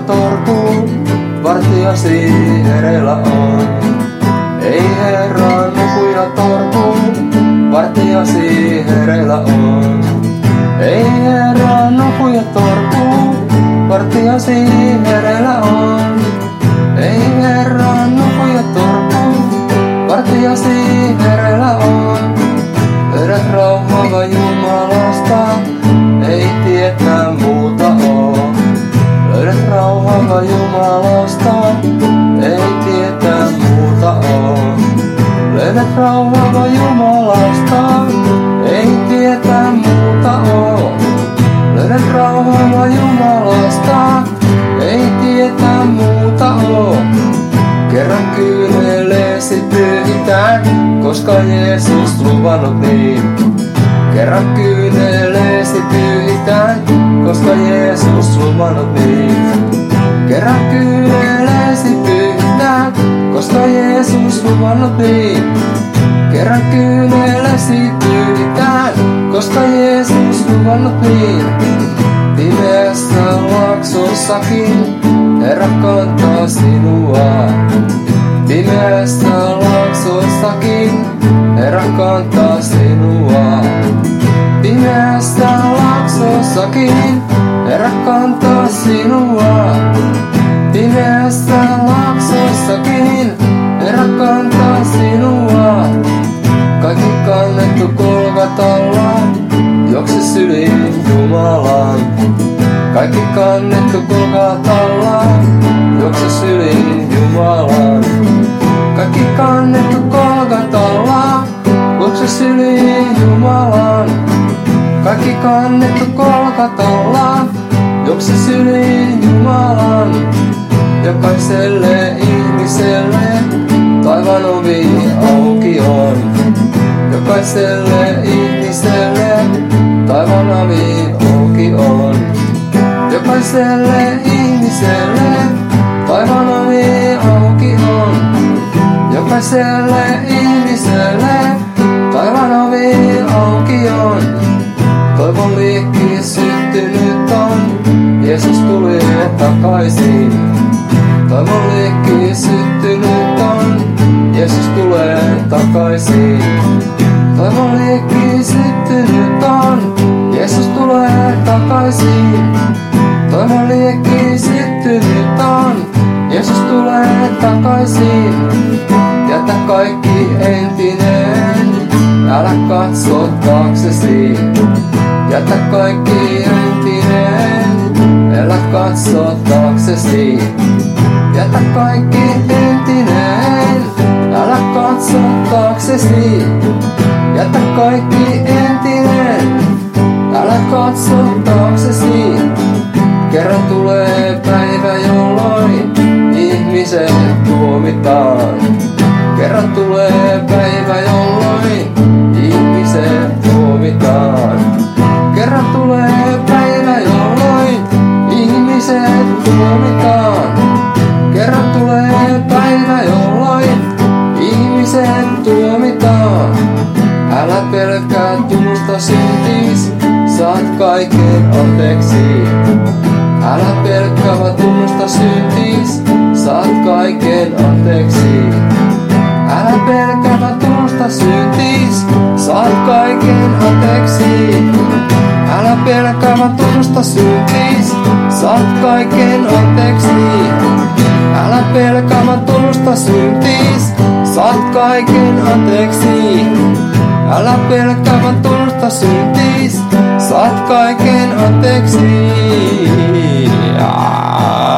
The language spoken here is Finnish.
torkuu, vartijasi hereillä on. Ei Herra nuku ja torkuu, vartijasi hereillä on. Ei Herra nuku ja torkuu, vartijasi hereillä on. Ei Herra nuku ja torkuu, vartijasi hereillä on. Löydät rauhaa Jumalasta, ei tietää muuta oo. Löydät rauhaa Jumalasta, ei tietää muuta oo. Löydät rauhaa Jumalasta, ei tietää muuta oo. Löydät rauhaa Jumalasta, ei tietää muuta oo. Kerran kyyneleesi pyyhitään, koska Jeesus luvannut niin. Kerran kyyneleesi pyyhitään, koska Jeesus luvannut niin. Kerran kyyneleesi pyyhitään, koska Jeesus luvannut niin. Kerran kyyneleesi pyyhitään, koska Jeesus luvannut niin. Pimeässä laaksossakin Herra kantaa sinua. Pimeässä laaksossakin Herra kantaa sinua. Pimeässä laaksossakin Herra kantaa sinua. Pimeässä laaksossakin Herra kantaa sinua. Kaikki kannettu Golgatalla, juokse syliin Jumalaan. Kaikki kannettu Golgatalla, juokse syliin Jumalaan. Kaikki kannettu Golgatalla, juokse syliin Jumalaan. Kaikki kannettu Golgatalla, juokse syliin Jumalaan. Jokaiselle ihmiselle taivaan ovi auki on. Jokaiselle ihmiselle taivaan ovi auki on. Jokaiselle ihmiselle taivaan ovi auki on. Jokaiselle ihmiselle taivaan ovi auki on. Toivon liekki syttynyt on, Jeesus tuli takaisin. Toivon liekki syttynyt on, Jeesus tulee takaisin. Toivon liekki syttynyt on, Jeesus tulee takaisin. Toivon liekki syttynyt on, Jeesus tulee takaisin. Jätä kaikki entinen, älä katso taaksesi. Jätä kaikki entinen, älä katso taaksesi. Jätä kaikki entinen, älä katso taaksesi. Jätä kaikki entinen, älä katso taaksesi. Kerran tulee päivä, jolloin ihmiset tuomitaan. Kerran tulee päivä, jolloin ihmiset tuomitaan. Kerran tulee päivä, jolloin ihmiset tuomitaan. Kerran tulee päivä, jolloin ihmiset tuomitaan. Älä pelkää, tunnusta syntis, saat kaiken anteeksi. Älä pelkää, vaan tunnusta syntis, saat kaiken anteeksi. Älä pelkää, vaan tunnusta syntis, saat kaiken anteeksi. Älä pelkää, vaan tunnusta syntis, saat kaiken anteeksi. Älä pelkää, vaan tunnusta syntis, saat kaiken anteeksi. Älä pelkää, vaan tunnusta syntis, saat kaiken anteeksi.